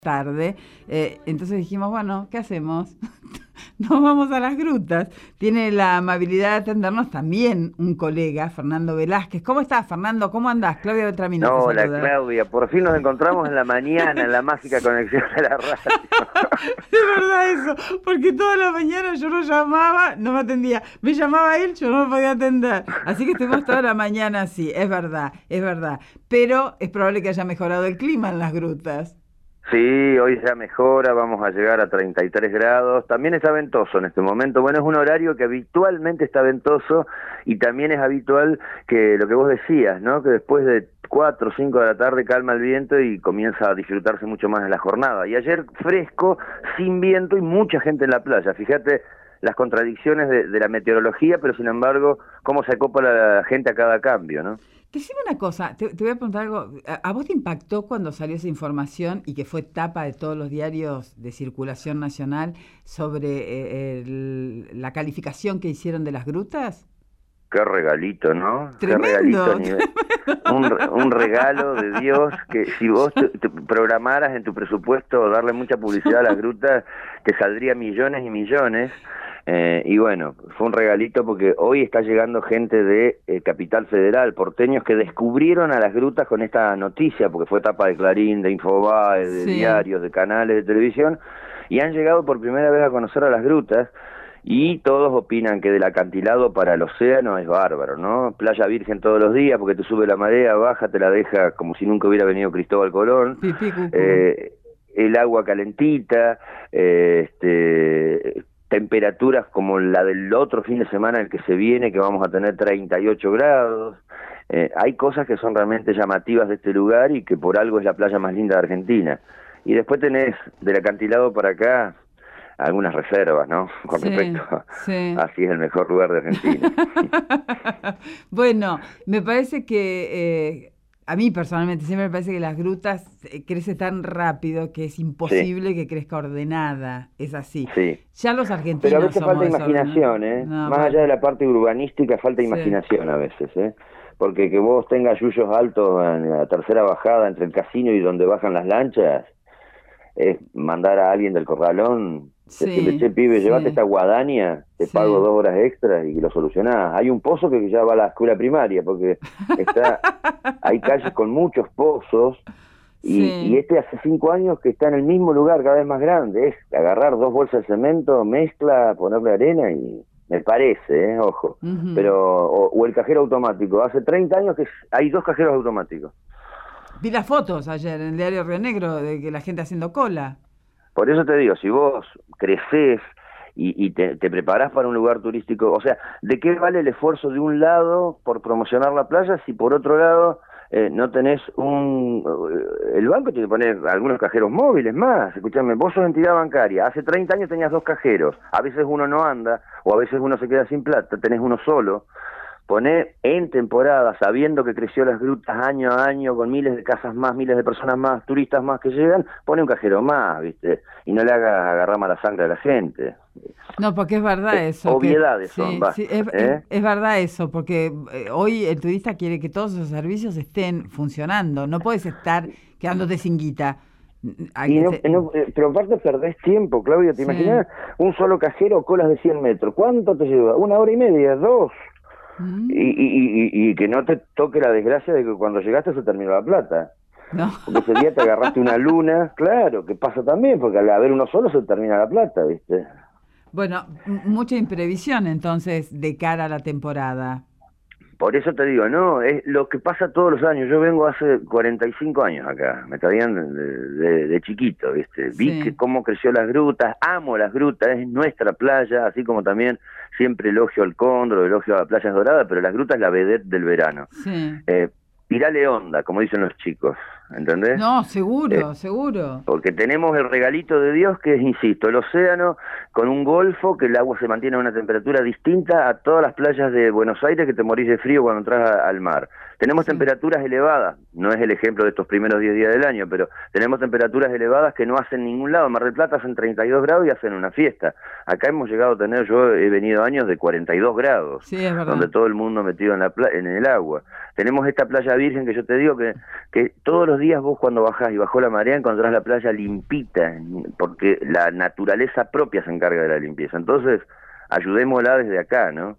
tarde, entonces dijimos, bueno, ¿qué hacemos? Nos vamos a las grutas. Tiene la amabilidad de atendernos también un colega, Fernando Velázquez. ¿Cómo estás, Fernando? ¿Cómo andás? Claudia Beltramino te Hola, saluda. Claudia, por fin nos encontramos en la mañana, en la mágica conexión de la radio. Es verdad eso, porque toda la mañana yo lo llamaba, no me atendía. Me llamaba él, yo no me podía atender. Así que estuvimos toda la mañana así, es verdad, es verdad. Pero es probable que haya mejorado el clima en las grutas. Sí, hoy ya mejora, vamos a llegar a 33 grados. También está ventoso en este momento. Bueno, es un horario que habitualmente está ventoso y también es habitual que lo que vos decías, ¿no? Que después de 4 o 5 de la tarde calma el viento y comienza a disfrutarse mucho más de la jornada. Y ayer fresco, sin viento y mucha gente en la playa. Fíjate las contradicciones de la meteorología, pero sin embargo, cómo se acopla la gente a cada cambio, ¿no? Decime una cosa, te voy a preguntar algo. ¿A vos te impactó cuando salió esa información y que fue tapa de todos los diarios de circulación nacional sobre la calificación que hicieron de las grutas? Qué regalito, ¿no? Qué Tremendo. regalito a nivel... Un regalo de Dios que si vos te programaras en tu presupuesto darle mucha publicidad a las grutas, te saldría millones y millones. Y bueno, fue un regalito porque hoy está llegando gente de Capital Federal, porteños que descubrieron a las grutas con esta noticia, porque fue tapa de Clarín, de Infobae, de Sí. diarios, de canales de televisión, y han llegado por primera vez a conocer a las grutas. Y todos opinan que del acantilado para el océano es bárbaro, ¿no? Playa virgen todos los días porque te sube la marea, baja, te la deja como si nunca hubiera venido Cristóbal Colón. Pipí, cucú. El agua calentita, temperaturas como la del otro fin de semana el que se viene, que vamos a tener 38 grados. Hay cosas que son realmente llamativas de este lugar y que por algo es la playa más linda de Argentina. Y después tenés del acantilado para acá algunas reservas, ¿no? Con Sí, respecto sí. a si es el mejor lugar de Argentina. Bueno, me parece que a mí personalmente siempre me parece que las grutas crecen tan rápido que es Sí, imposible que crezca ordenada. Es así. sí. Ya los Pero a argentinos veces somos falta desordenados. imaginación, ¿eh? No, Más allá de la parte urbanística, falta sí. imaginación a veces, ¿eh? Porque que vos tengas yuyos altos en la tercera bajada entre el casino y donde bajan las lanchas, es mandar a alguien del corralón, decirle, che, Sí, pibe, llevate sí, esta guadaña, te pago sí. 2 horas extras y lo solucionás. Hay un pozo que ya va a la escuela primaria, porque hay calles con muchos pozos, y Sí. este hace 5 años que está en el mismo lugar, cada vez más grande. Es agarrar 2 bolsas de cemento, mezcla, ponerle arena y me parece, ojo. Ujú. Pero, o el cajero automático. Hace 30 años que hay 2 cajeros automáticos. Vi las fotos ayer en el diario Río Negro de que la gente haciendo cola. Por eso te digo, si vos crecés y te preparás para un lugar turístico, o sea, ¿de qué vale el esfuerzo de un lado por promocionar la playa si por otro lado no tenés el banco tiene que poner algunos cajeros móviles más? Escúchame, vos sos entidad bancaria, hace 30 años tenías 2 cajeros, a veces uno no anda, o a veces uno se queda sin plata, tenés uno solo. Poner en temporada, sabiendo que creció las grutas año a año, con miles de casas más, miles de personas más, turistas más que llegan, pone un cajero más, ¿viste? Y no le haga agarrar mala sangre a la gente. No, porque es verdad eso, que Obviedades son, sí, va. sí, es verdad eso, porque hoy el turista quiere que todos esos servicios estén funcionando, no puedes estar quedándote sin guita. Hay Y que no, se- pero aparte perdés tiempo, Claudia, ¿te sí. imaginas? Un solo cajero, colas de 100 metros. ¿Cuánto te lleva? 1 hora y media, 2. Y que no te toque la desgracia de que cuando llegaste se terminó la plata. No. Porque ese día te agarraste una luna, claro, que pasa también, porque al haber uno solo se termina la plata, ¿viste? Bueno, mucha imprevisión entonces de cara a la temporada. Por eso te digo, no, es lo que pasa todos los años. Yo vengo hace 45 años acá, me traían de chiquito, ¿viste? Vi que Sí, cómo creció las grutas, amo las grutas, es nuestra playa, así como también siempre elogio al Cóndor, elogio a Playas Doradas, pero las grutas es la vedette del verano. sí. Eh, Tirale onda, como dicen los chicos, ¿entendés? No, Eh, seguro, seguro. Porque tenemos el regalito de Dios que es, insisto, el océano con un golfo que el agua se mantiene a una temperatura distinta a todas las playas de Buenos Aires que te morís de frío cuando entras al mar. Tenemos Sí. temperaturas elevadas, no es el ejemplo de estos primeros 10 días del año, pero tenemos temperaturas elevadas que no hacen ningún lado. En Mar del Plata hacen 32 grados y hacen una fiesta. Acá hemos llegado a tener, yo he venido años de 42 grados, Sí, es verdad. donde todo el mundo metido en el agua. Tenemos esta playa virgen que yo te digo que todos los días vos cuando bajás y bajó la marea encontrás la playa limpita, porque la naturaleza propia se encarga de la limpieza. Entonces, ayudémosla desde acá, ¿no?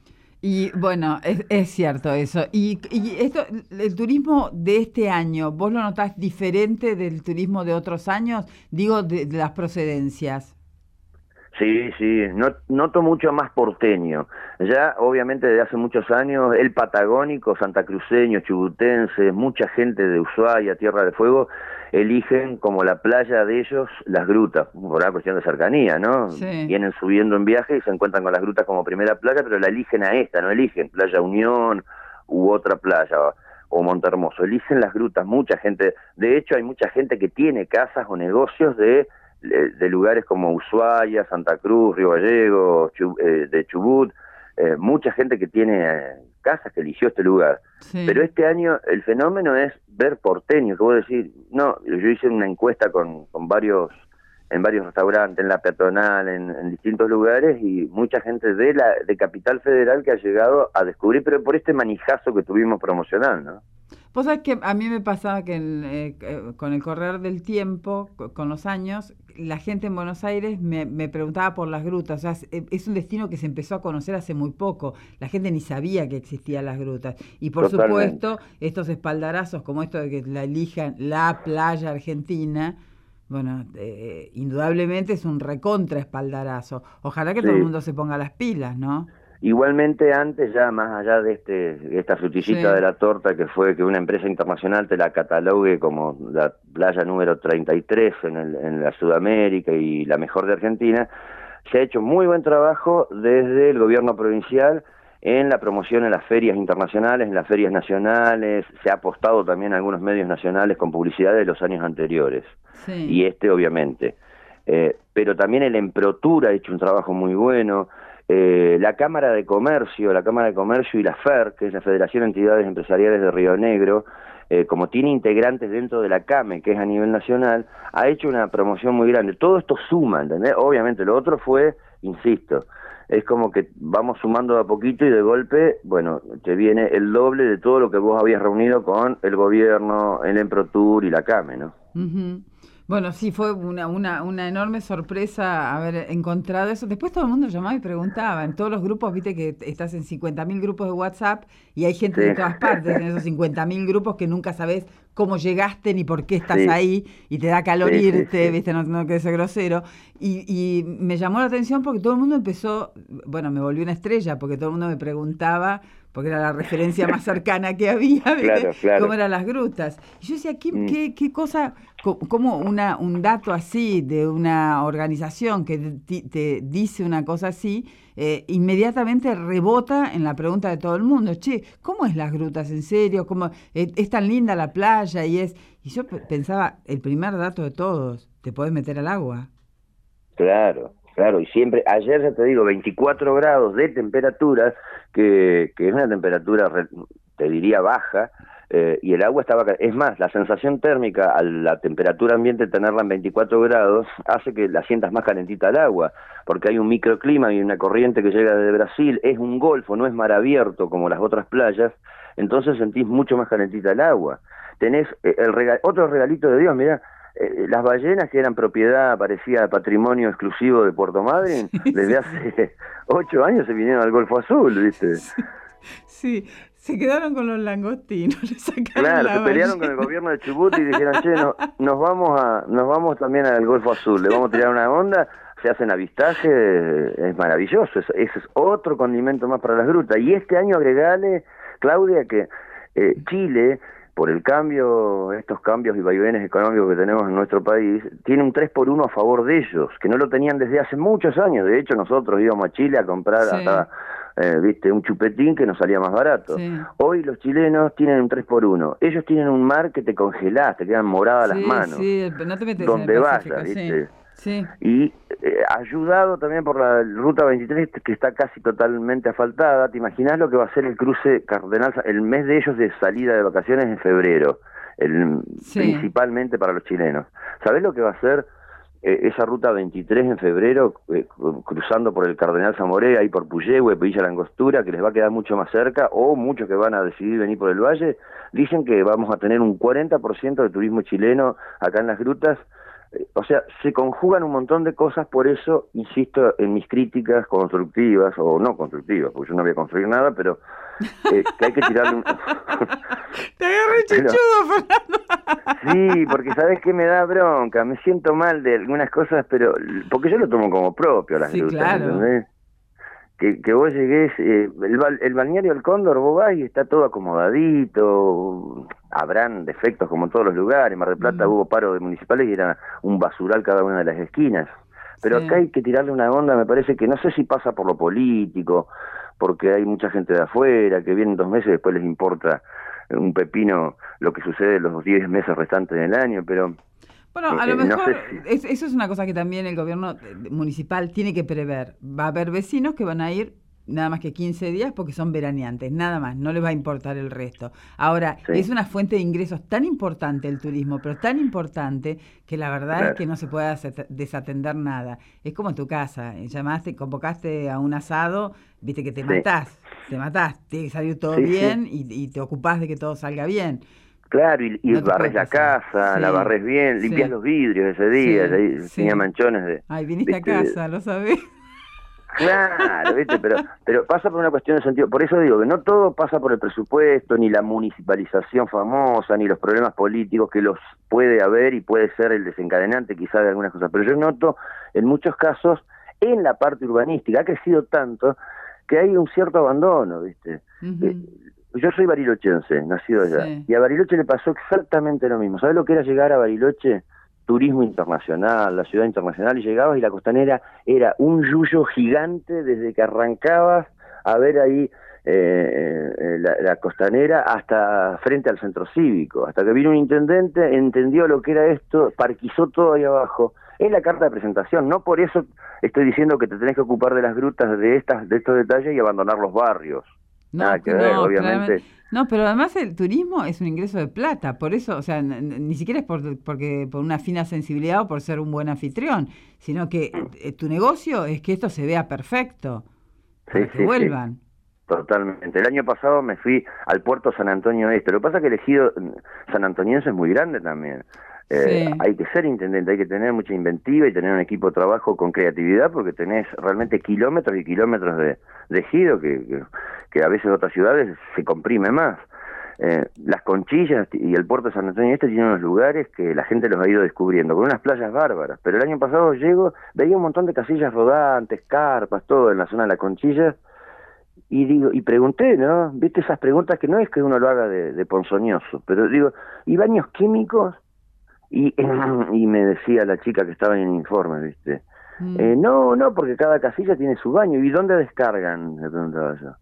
Y bueno, es cierto eso. Y esto, el turismo de este año, ¿vos lo notás diferente del turismo de otros años? Digo, de las procedencias. Sí, sí, noto mucho más porteño. Ya, obviamente, desde hace muchos años, el patagónico, santacruceño, chubutense, mucha gente de Ushuaia, Tierra de Fuego, eligen como la playa de ellos las grutas, por una cuestión de cercanía, ¿no? Sí. Vienen subiendo en viaje y se encuentran con las grutas como primera playa, pero la eligen a esta, no eligen Playa Unión u otra playa o Montehermoso, eligen las grutas, mucha gente, de hecho hay mucha gente que tiene casas o negocios de lugares como Ushuaia, Santa Cruz, Río Gallegos, de Chubut, mucha gente que tiene casas que eligió este lugar. Pero Sí. este año el fenómeno es ver porteño, que vos decís, no, yo hice una encuesta con en varios restaurantes, en la peatonal, en distintos lugares, y mucha gente de Capital Federal que ha llegado a descubrir, pero por este manijazo que tuvimos promocional, ¿no? Vos sabés que a mí me pasaba que con el correr del tiempo, con los años, la gente en Buenos Aires me preguntaba por las grutas. O sea, es un destino que se empezó a conocer hace muy poco. La gente ni sabía que existían las grutas. Y por Totalmente. supuesto, estos espaldarazos, como esto de que la elijan la playa argentina, bueno, indudablemente es un recontra espaldarazo. Ojalá que todo el Sí. mundo se ponga las pilas, ¿no? Igualmente antes, ya más allá de esta frutillita de Sí, la torta que fue que una empresa internacional te la catalogue como la playa número 33 en la Sudamérica y la mejor de Argentina, se ha hecho muy buen trabajo desde el gobierno provincial en la promoción en las ferias internacionales, en las ferias nacionales, se ha apostado también a algunos medios nacionales con publicidad de los años anteriores, sí. y obviamente. Pero también el Emprotur ha hecho un trabajo muy bueno, la Cámara de Comercio y la FER, que es la Federación de Entidades Empresariales de Río Negro, como tiene integrantes dentro de la CAME, que es a nivel nacional, ha hecho una promoción muy grande. Todo esto suma, ¿entendés? Obviamente, lo otro fue, insisto, es como que vamos sumando de a poquito y de golpe, bueno, te viene el doble de todo lo que vos habías reunido con el gobierno, el Emprotur y la CAME, ¿no? Ujú. Bueno, sí, fue una enorme sorpresa haber encontrado eso. Después todo el mundo llamaba y preguntaba. En todos los grupos, viste que estás en 50.000 grupos de WhatsApp y hay gente Sí, de todas partes en esos 50.000 grupos que nunca sabes cómo llegaste ni por qué estás sí, ahí y te da calor sí, sí, irte, sí. viste, no que ser grosero. Y me llamó la atención porque todo el mundo empezó, bueno, me volví una estrella porque todo el mundo me preguntaba, porque era la referencia más cercana que había, ¿viste? Claro, Cómo claro. eran las grutas. Y yo decía, Mm. qué cosa, cómo un dato así de una organización que te dice una cosa así, inmediatamente rebota en la pregunta de todo el mundo. Che, ¿cómo es las grutas? ¿En serio? ¿Cómo, es tan linda la playa? Y yo pensaba, el primer dato de todos, te podés meter al agua. Claro, claro, y siempre, ayer ya te digo, 24 grados de temperatura, que es una temperatura, te diría, baja, y el agua estaba, es más, la sensación térmica a la temperatura ambiente, tenerla en 24 grados, hace que la sientas más calentita el agua, porque hay un microclima y una corriente que llega desde Brasil, es un golfo, no es mar abierto como las otras playas, entonces sentís mucho más calentita el agua. Tenés otro regalito de Dios, mirá, las ballenas que eran propiedad, parecía patrimonio exclusivo de Puerto Madryn, Sí, desde sí, hace 8 años se vinieron al Golfo Azul, ¿viste? sí, sí, se quedaron con los langostinos, le sacaron Claro, la se pelearon con el ballena. gobierno de Chubut y dijeron, che, nos vamos también al Golfo Azul, le vamos a tirar una onda, se hacen avistajes, es maravilloso, ese es otro condimento más para las grutas. Y este año agregale, Claudia, que Chile, por el cambio, estos cambios y vaivenes económicos que tenemos en nuestro país, tiene un 3x1 a favor de ellos, que no lo tenían desde hace muchos años. De hecho, nosotros íbamos a Chile a comprar Sí, hasta, viste, un chupetín que nos salía más barato. sí. Hoy los chilenos tienen un 3x1. Ellos tienen un mar que te congelás, te quedan moradas las Sí, manos. sí, no te metes en el Donde Pacífico, vayas, sí. ¿viste? Sí. y ayudado también por la Ruta 23, que está casi totalmente asfaltada. ¿Te imaginas lo que va a ser el cruce Cardenal, el mes de ellos de salida de vacaciones en febrero, Sí. principalmente para los chilenos? ¿Sabés lo que va a ser esa Ruta 23 en febrero, cruzando por el Cardenal Zamoré, ahí por Puyehue, Villa La Angostura, que les va a quedar mucho más cerca, o muchos que van a decidir venir por el valle? Dicen que vamos a tener un 40% de turismo chileno acá en las grutas. O sea, se conjugan un montón de cosas, por eso insisto en mis críticas constructivas, o no constructivas, porque yo no voy a construir nada, pero que hay que tirarle un... Te agarré pero, chichudo, Fernando. sí, porque ¿sabes qué me da bronca? Me siento mal de algunas cosas, pero porque yo lo tomo como propio, las Sí, grutas, claro. ¿entendés? Que vos llegués, el balneario del Cóndor, vos vas y está todo acomodadito, habrán defectos como en todos los lugares. En Mar del Plata Mm, hubo paro de municipales y era un basural cada una de las esquinas. Pero acá sí. hay que tirarle una onda, me parece que no sé si pasa por lo político, porque hay mucha gente de afuera que vienen 2 meses y después les importa un pepino lo que sucede los 10 meses restantes del año, pero Bueno, a lo no sé mejor si... eso es una cosa que también el gobierno municipal tiene que prever. Va a haber vecinos que van a ir nada más que 15 días porque son veraneantes, nada más, no les va a importar el resto. Ahora, es Sí, una fuente de ingresos tan importante el turismo, pero tan importante que la verdad es claro. que no se puede desatender nada. Es como tu casa, llamaste, convocaste a un asado, viste que Sí, te matás, tiene que salir todo sí, sí. bien y te ocupás de que todo salga bien. Claro, y No te puede barres la pasar. casa, la Sí, barres bien, limpias sí. los vidrios ese día, Sí, ahí tenía sí. manchones de, Ay, viniste a viste, casa, ¿lo sabés? claro, viste, pero pasa por una cuestión de sentido, por eso digo que no todo pasa por el presupuesto, ni la municipalización famosa, ni los problemas políticos que los puede haber y puede ser el desencadenante quizá de algunas cosas, pero yo noto en muchos casos, en la parte urbanística, ha crecido tanto que hay un cierto abandono, viste. Eh, Ujú, Yo soy barilochense, nacido allá, sí. y a Bariloche le pasó exactamente lo mismo. ¿Sabes lo que era llegar a Bariloche? Turismo internacional, la ciudad internacional, y llegabas y la costanera era un yuyo gigante desde que arrancabas a ver ahí la costanera hasta frente al centro cívico, hasta que vino un intendente, entendió lo que era esto, parquizó todo ahí abajo. Es la carta de presentación, no por eso estoy diciendo que te tenés que ocupar de las grutas de estos detalles y abandonar los barrios. Nada No, que ver, no, claramente. obviamente. No, pero además el turismo es un ingreso de plata, por eso, o sea, ni siquiera es porque por una fina sensibilidad o por ser un buen anfitrión, sino que tu negocio es que esto se vea perfecto Sí, para que sí, sí, vuelvan. totalmente. El año pasado me fui al puerto San Antonio Este. Lo que pasa es que el ejido san antoniense es muy grande también. Sí. Hay que ser intendente, hay que tener mucha inventiva y tener un equipo de trabajo con creatividad porque tenés realmente kilómetros y kilómetros de ejido que a veces otras ciudades se comprime más. Las Conchillas y el puerto de San Antonio Este tienen unos lugares que la gente los ha ido descubriendo, con unas playas bárbaras. Pero el año pasado llego, veía un montón de casillas rodantes, carpas, todo en la zona de la Conchilla, y digo, y pregunté, ¿no? Viste esas preguntas que no es que uno lo haga de ponzoñoso, pero digo, ¿y baños químicos? Y, y me decía la chica que estaba en el informe, ¿viste? Mm. No, no, porque cada casilla tiene su baño. ¿Y dónde descargan? Le preguntaba yo.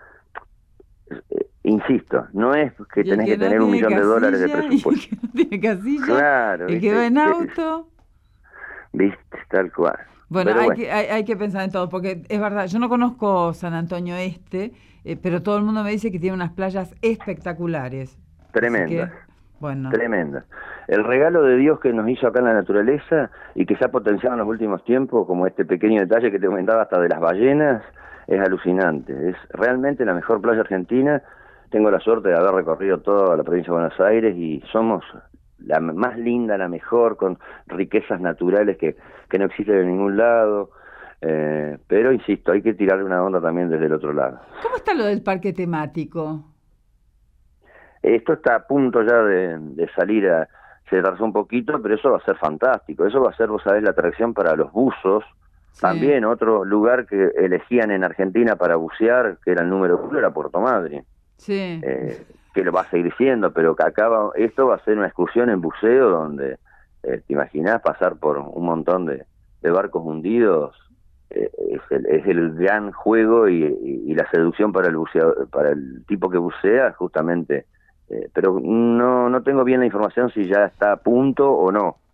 Insisto, no es que Y el tenés que que no tener un tiene millón de dólares de casilla, y el presupuesto. que no tiene casilla, Claro, el que va ¿viste? en auto. ¿Viste? Tal cual. Bueno, Pero bueno, hay que pensar en todo, porque es verdad, yo no conozco San Antonio Este, pero todo el mundo me dice que tiene unas playas espectaculares. Así tremendas. que, bueno, Tremenda. El regalo de Dios que nos hizo acá en la naturaleza y que se ha potenciado en los últimos tiempos, como este pequeño detalle que te comentaba hasta de las ballenas, es alucinante. Es realmente la mejor playa argentina. Tengo la suerte de haber recorrido toda la provincia de Buenos Aires y somos la más linda, la mejor, con riquezas naturales que no existen en ningún lado. Pero insisto, hay que tirarle una onda también desde el otro lado. ¿cómo está lo del parque temático? Esto está a punto ya de salir se retrasó un poquito, pero eso va a ser fantástico. Eso va a ser, vos sabés, la atracción para los buzos. Sí, También otro lugar que elegían en Argentina para bucear, que era el número uno, era Puerto Madryn. sí. Que lo va a seguir siendo, pero que acá esto va a ser una excursión en buceo donde, te imaginás pasar por un montón de barcos hundidos. Es el gran juego y la seducción para el para el tipo que bucea, justamente. Pero no tengo bien la información si ya está a punto o no.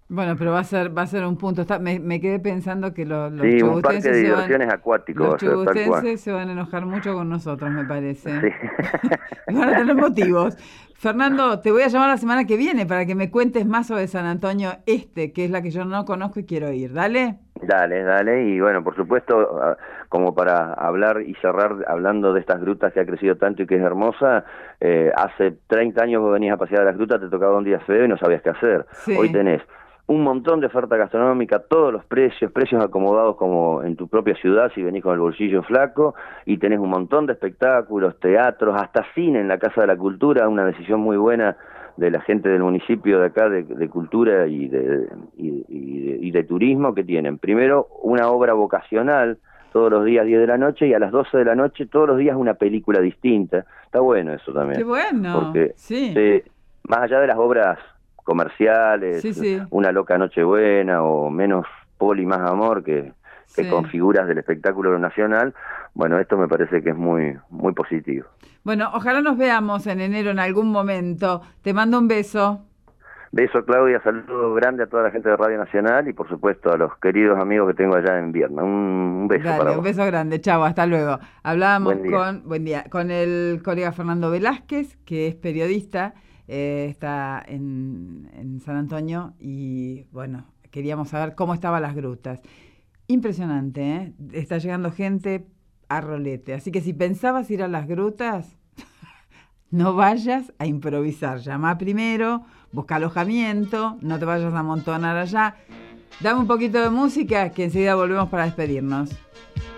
Bueno, pero va a ser un punto. Me quedé pensando que los Sí, un parque de diversiones acuático va a ser, tal cual. los chubutenses se van a enojar mucho con nosotros, me parece. Sí. Van a tener motivos. Fernando, te voy a llamar la semana que viene para que me cuentes más sobre San Antonio Este, que es la que yo no conozco y quiero ir. ¿Dale? Dale, y bueno, por supuesto, como para hablar y cerrar hablando de estas grutas que ha crecido tanto y que es hermosa, hace 30 años vos venías a pasear a las grutas, te tocaba un día feo y no sabías qué hacer. Sí. Hoy tenés un montón de oferta gastronómica, todos los precios acomodados como en tu propia ciudad si venís con el bolsillo flaco, y tenés un montón de espectáculos, teatros, hasta cine en la Casa de la Cultura, una decisión muy buena de la gente del municipio de acá de cultura y de turismo, que tienen primero una obra vocacional todos los días 10 de la noche, y a las 12 de la noche todos los días una película distinta. Está bueno eso también. Qué bueno. Porque sí. Más allá de las obras comerciales, sí. Una loca Nochebuena o Menos Poli Más Amor, que con figuras del espectáculo nacional, bueno, esto me parece que es muy muy positivo. Bueno, ojalá nos veamos en enero en algún momento. Te mando un beso. Beso, Claudia, saludo grande a toda la gente de Radio Nacional y por supuesto a los queridos amigos que tengo allá en Vierna. Un beso. Dale, para vos. Un beso grande, chao, hasta luego. Hablábamos con el colega Fernando Velázquez, que es periodista, está en San Antonio, y bueno, queríamos saber cómo estaban las grutas. Impresionante, ¿eh? Está llegando gente a rolete, así que si pensabas ir a las grutas, no vayas a improvisar, llama primero, busca alojamiento, no te vayas a amontonar allá. Dame un poquito de música que enseguida volvemos para despedirnos.